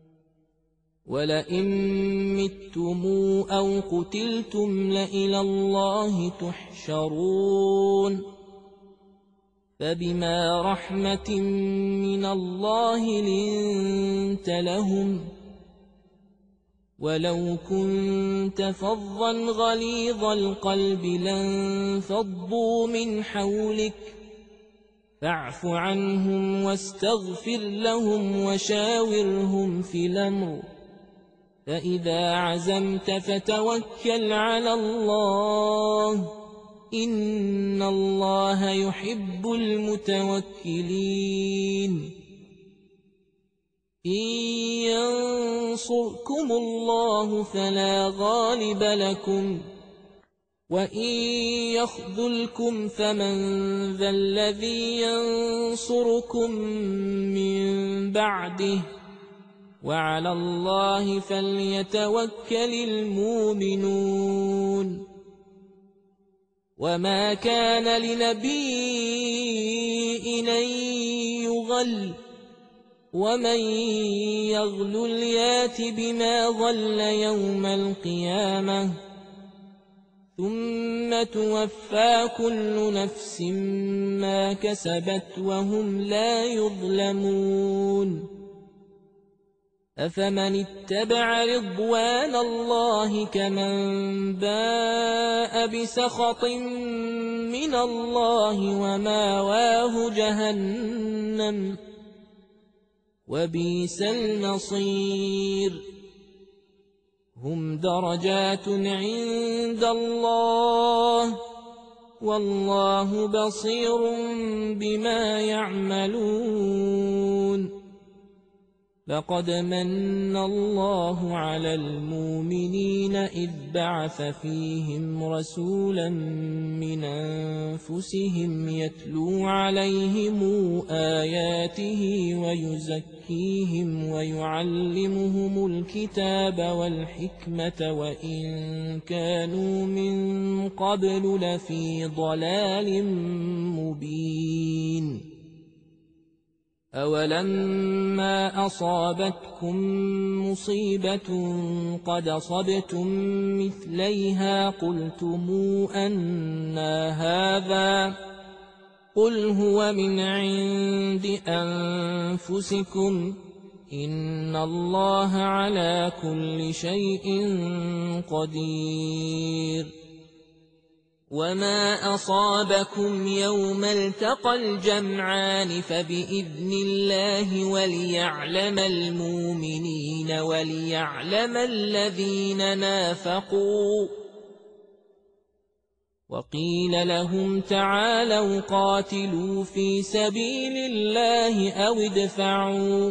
ولئن متم أو قتلتم لإلى الله تحشرون فبما رحمة من الله لنت لهم ولو كنت فظا غليظ القلب لانفضوا من حولك فاعف عنهم واستغفر لهم وشاورهم في الأمر فإذا عزمت فتوكل على الله إن الله يحب المتوكلين إن ينصركم الله فلا غالب لكم وإن يخذلكم فمن ذا الذي ينصركم من بعده وعلى الله فليتوكل المؤمنون وما كان لنبي أن يغل ومن يغل يات بما غل يوم القيامة ثم توفى كل نفس ما كسبت وهم لا يظلمون أفمن اتبع رضوان الله كمن باء بسخط من الله وماواه جهنم وبئس المصير هم درجات عند الله والله بصير بما يعملون لقد من الله على المؤمنين إذ بعث فيهم رسولا من أنفسهم يتلو عليهم آياته ويزكيهم ويعلمهم الكتاب والحكمة وإن كانوا من قبل لفي ضلال مبين أولما أصابتكم مصيبة قد أصبتم مثليها قلتم أنى هذا قل هو من عند أنفسكم إن الله على كل شيء قدير وما أصابكم يوم التقى الجمعان فبإذن الله وليعلم المؤمنين وليعلم الذين نافقوا. وقيل لهم تعالوا قاتلوا في سبيل الله أو ادفعوا.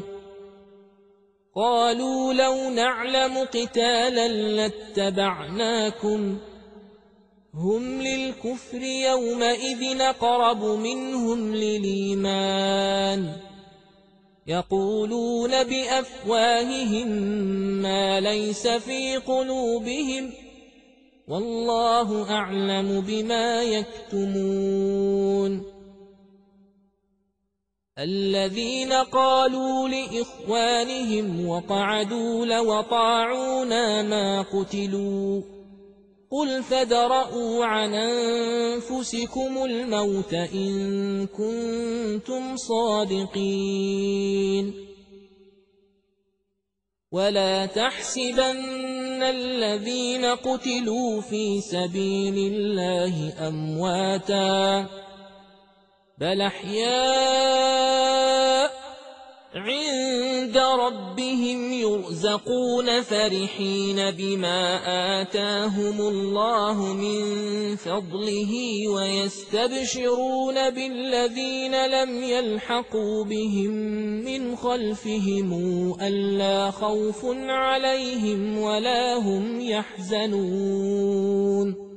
قالوا لو نعلم قتالا لاتبعناكم هم للكفر يومئذ أقرب منهم للإيمان يقولون بأفواههم ما ليس في قلوبهم والله أعلم بما يكتمون. الذين قالوا لإخوانهم وقعدوا لو طاعونا ما قتلوا قل فادرءوا عن أنفسكم الموت إن كنتم صادقين. ولا تحسبن الذين قتلوا في سبيل الله أمواتا بل أحياء عند ربهم يرزقون فرحين بما آتاهم الله من فضله ويستبشرون بالذين لم يلحقوا بهم من خلفهم ألا خوف عليهم ولا هم يحزنون.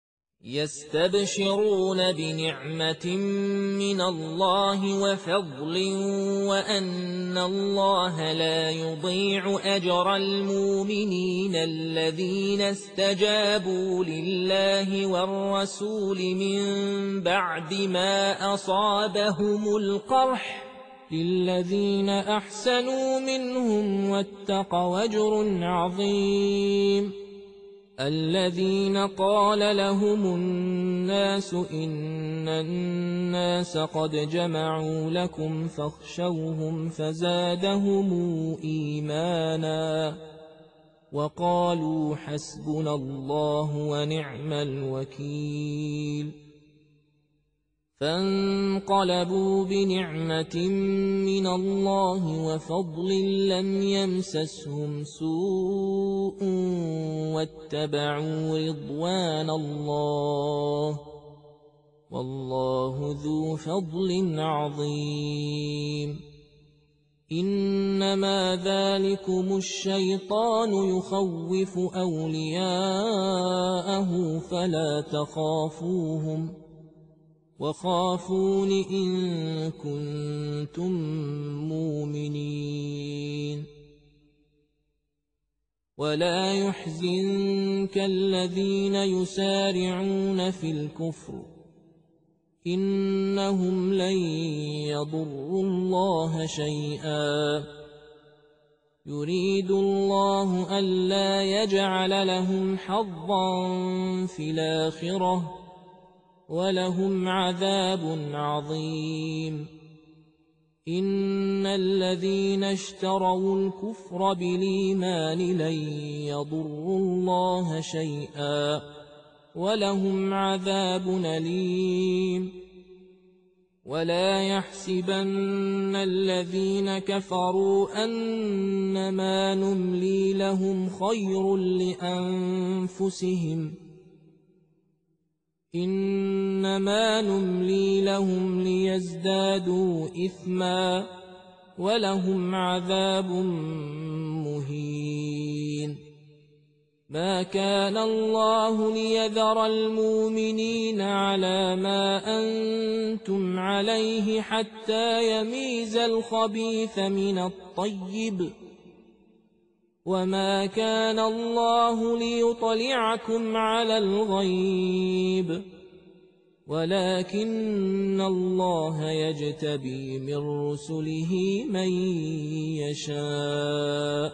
يستبشرون بنعمة من الله وفضل وأن الله لا يضيع أجر المؤمنين الذين استجابوا لله والرسول من بعد ما أصابهم القرح للذين أحسنوا منهم واتقوا أجر عظيم. الذين قال لهم الناس إن الناس قد جمعوا لكم فاخشوهم فزادهم إيمانا وقالوا حسبنا الله ونعم الوكيل. فانقلبوا بنعمة من الله وفضل لم يمسسهم سوء واتبعوا رضوان الله والله ذو فضل عظيم. إنما ذلكم الشيطان يخوف أولياءه فلا تخافوهم وخافون إن كنتم مؤمنين. ولا يحزنك الذين يسارعون في الكفر إنهم لن يضروا الله شيئا يريد الله ألا يجعل لهم حظا في الآخرة ولهم عذاب عظيم. إن الذين اشتروا الكفر بالإيمان لن يضروا الله شيئا ولهم عذاب أليم. ولا يحسبن الذين كفروا أنما نملي لهم خير لأنفسهم إنما نملي لهم ليزدادوا إثما ولهم عذاب مهين. ما كان الله ليذر المؤمنين على ما أنتم عليه حتى يميز الخبيث من الطيب وما كان الله ليطلعكم على الغيب ولكن الله يجتبي من رسله من يشاء.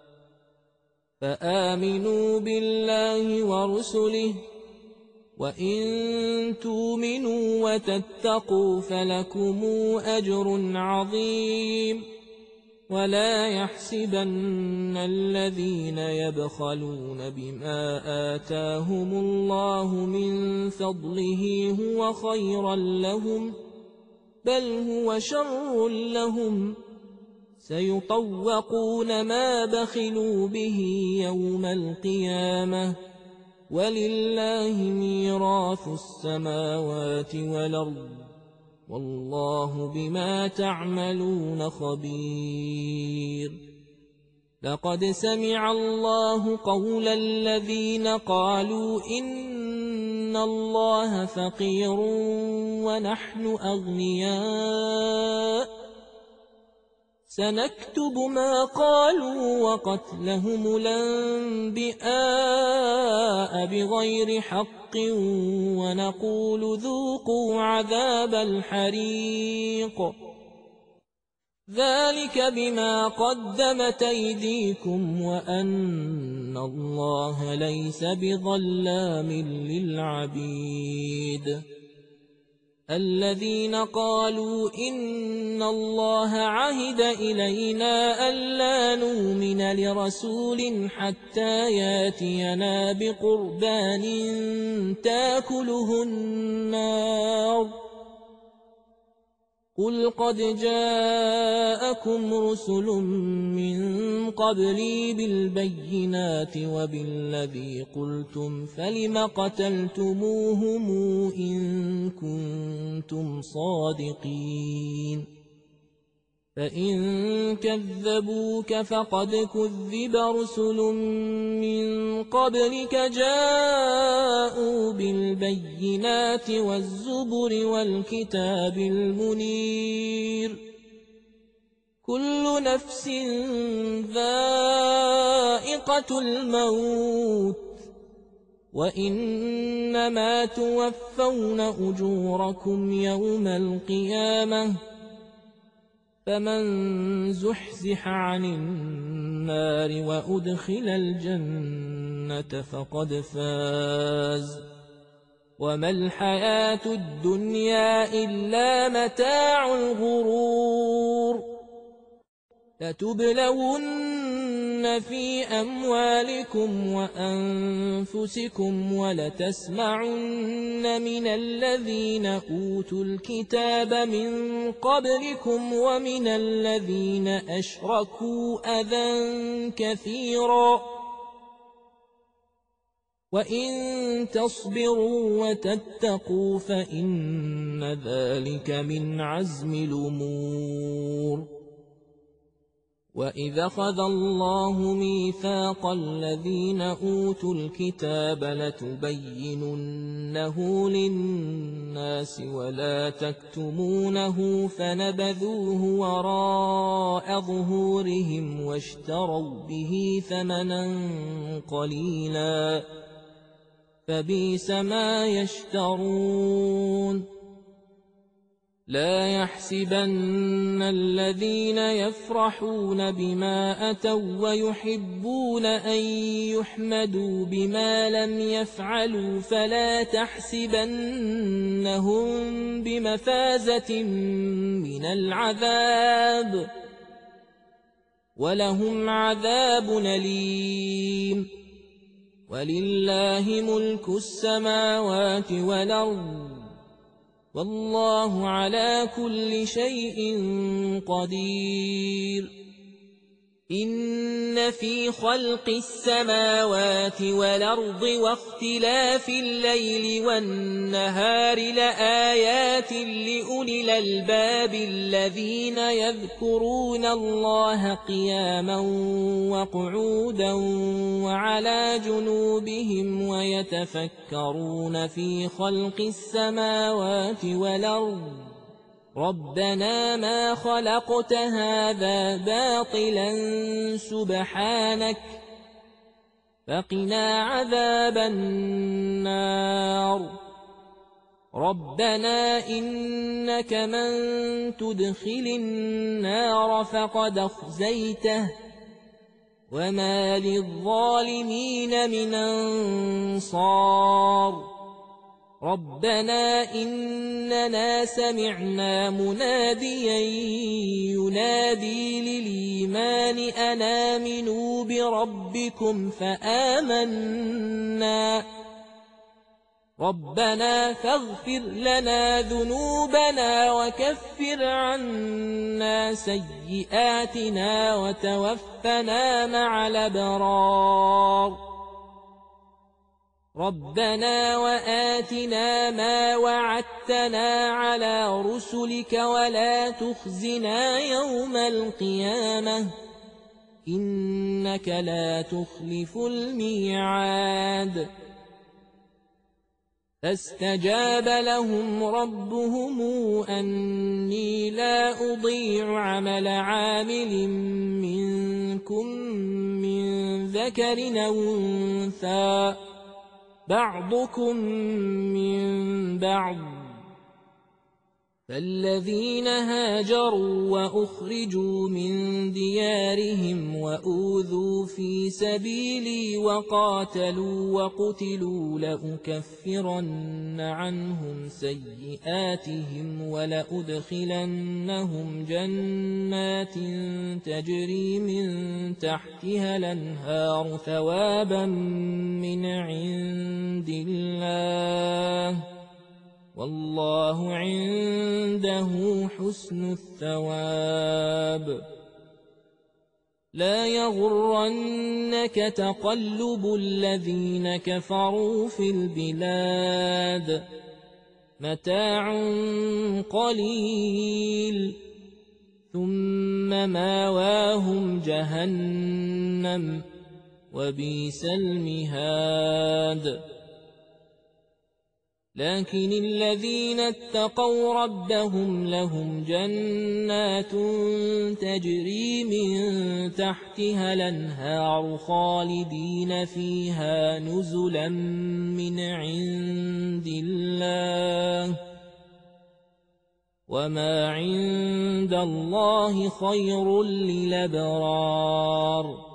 فآمنوا بالله ورسله وإن تؤمنوا وتتقوا فلكم أجر عظيم. ولا يحسبن الذين يبخلون بما آتاهم الله من فضله هو خيرا لهم، بل هو شر لهم، سيطوقون ما بخلوا به يوم القيامة، ولله ميراث السماوات والأرض، والله بما تعملون خبير. لقد سمع الله قول الذين قالوا إن الله فقير ونحن أغنياء، سنكتب ما قالوا وقتلهم الأنبياء بغير حق، ونقول ذوقوا عذاب الحريق، ذلك بما قدمت أيديكم وأن الله ليس بظلام للعبيد. الذين قالوا إن الله عهد إلينا ألا نؤمن لرسول حتى ياتينا بقربان تاكله النار، قل قد جاءكم رسل من قبلي بالبينات وبالذي قلتم فلم قتلتموهم إن كنتم صادقين، فإن كذبوك فقد كذب رسل من قبلك جاءوا بالبينات والزبر والكتاب المنير، كل نفس ذائقة الموت، وإنما توفون أجوركم يوم القيامة، فمن زحزح عن النار وأدخل الجنة فقد فاز، وما الحياة الدنيا إلا متاع الغرور. لتبلون في أموالكم وأنفسكم ولتسمعن من الذين أوتوا الكتاب من قبلكم ومن الذين أشركوا أذى كثيرا، وإن تصبروا وتتقوا فإن ذلك من عزم الأمور. وإذا أخذ الله ميثاق الذين أوتوا الكتاب لتبيننه للناس ولا تكتمونه فنبذوه وراء ظهورهم واشتروا به ثمنا قليلا، فبئس ما يشترون. لا يحسبن الذين يفرحون بما أتوا ويحبون أن يحمدوا بما لم يفعلوا فلا تحسبنهم بمفازة من العذاب، ولهم عذاب أليم. ولله ملك السماوات والأرض، والله على كل شيء قدير. إن في خلق السماوات والأرض واختلاف الليل والنهار لآيات لأولي الألباب الذين يذكرون الله قياما وقعودا وعلى جنوبهم ويتفكرون في خلق السماوات والأرض ربنا ما خلقت هذا باطلا سبحانك فقنا عذاب النار. ربنا إنك من تدخل النار فقد أخزيته وما للظالمين من أنصار. ربنا إننا سمعنا مناديا ينادي للإيمان أن آمنوا بربكم فآمنا ربنا فاغفر لنا ذنوبنا وكفر عنا سيئاتنا وتوفنا مع الأبرار ربنا وآتنا ما وعدتنا على رسلك ولا تخزنا يوم القيامة إنك لا تخلف الميعاد فاستجاب لهم ربهم أني لا أضيع عمل عامل منكم من ذكر أو أنثى بعضكم من بعض فالذين هاجروا وأخرجوا من ديارهم وأوذوا في سبيلي وقاتلوا وقتلوا لأكفرن عنهم سيئاتهم ولأدخلنهم جنات تجري من تحتها الأنهار ثوابا من عند الله والله عنده حسن الثواب لا يغرنك تقلب الذين كفروا في البلاد متاع قليل ثم ماواهم جهنم وبئس المهاد لكن الذين اتقوا ربهم لهم جنات تجري من تحتها الأنهار خالدين فيها نزلا من عند الله وما عند الله خير للأبرار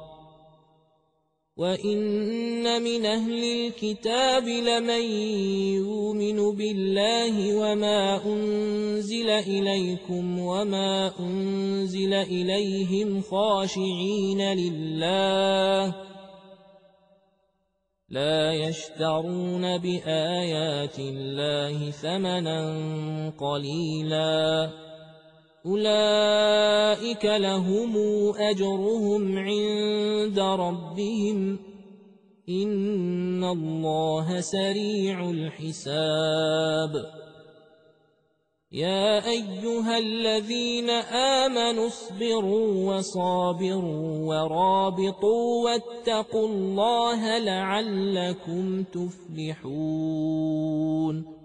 وإن من أهل الكتاب لمن يؤمن بالله وما أنزل إليكم وما أنزل إليهم خاشعين لله لا يشترون بآيات الله ثمنا قليلا أولئك لهم أجرهم عند ربهم إن الله سريع الحساب يا أيها الذين آمنوا اصبروا وصابروا ورابطوا واتقوا الله لعلكم تفلحون